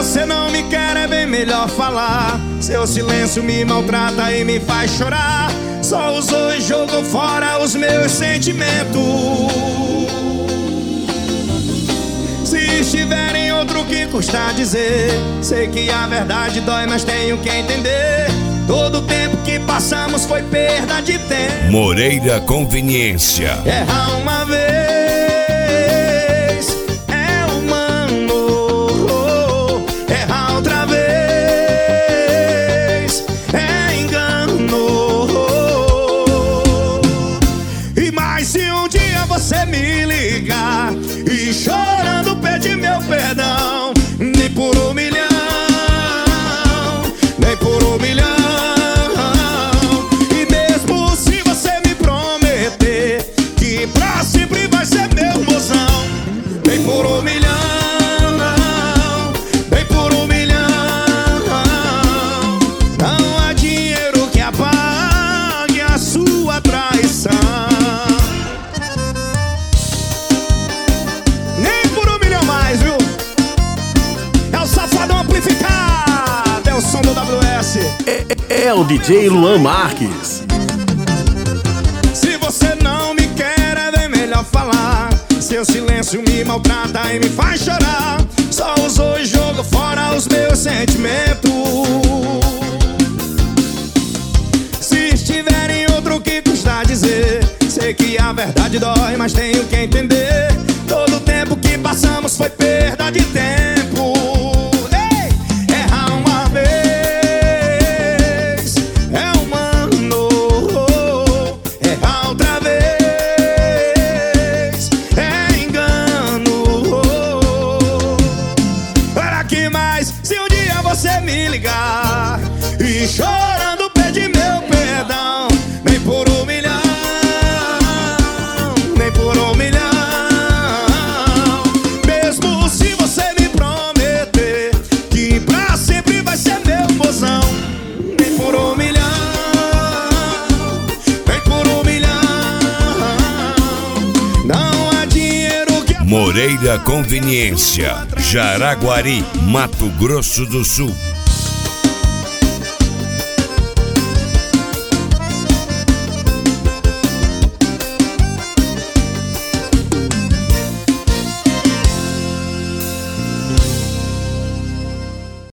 você não me quer é bem melhor falar. Seu silêncio me maltrata e me faz chorar. Só usou e jogou fora os meus sentimentos. Se estiver em outro, que custa dizer? Sei que a verdade dói, mas tenho que entender. Todo o tempo que passamos foi perda de tempo. Moreira Conveniência. Errar uma vez é humano, errar outra vez é engano. E mais se um dia você me ligar e chorando pedir meu perdão, nem por um milhão, nem por um milhão. E mesmo se você me prometer que pra sempre vai ser meu mozão, nem por um milhão, nem por um milhão. Não há dinheiro que apague a sua traição. Nem por um milhão mais, viu? É o Safadão amplificado, é o som do WS. É o DJ Luan Marques. Se você não me quer é bem melhor falar. Seu silêncio me maltrata e me faz chorar. Só usou e jogou fora os meus sentimentos. Se estiver em outro, que custa dizer? Sei que a verdade dói, mas tenho que entender. Todo o tempo que passamos foi perda de tempo. Ei! Errar uma vez é humano, errar outra vez é engano. Para que mais se um dia você me ligar e chorando pedir meu perdão, nem por um milhão, nem por um milhão. Mesmo se você me prometer que pra sempre vai ser meu mozão, nem por um milhão, nem por um milhão. Não há dinheiro que Moreira Conveniência, Jaraguari, Mato Grosso do Sul.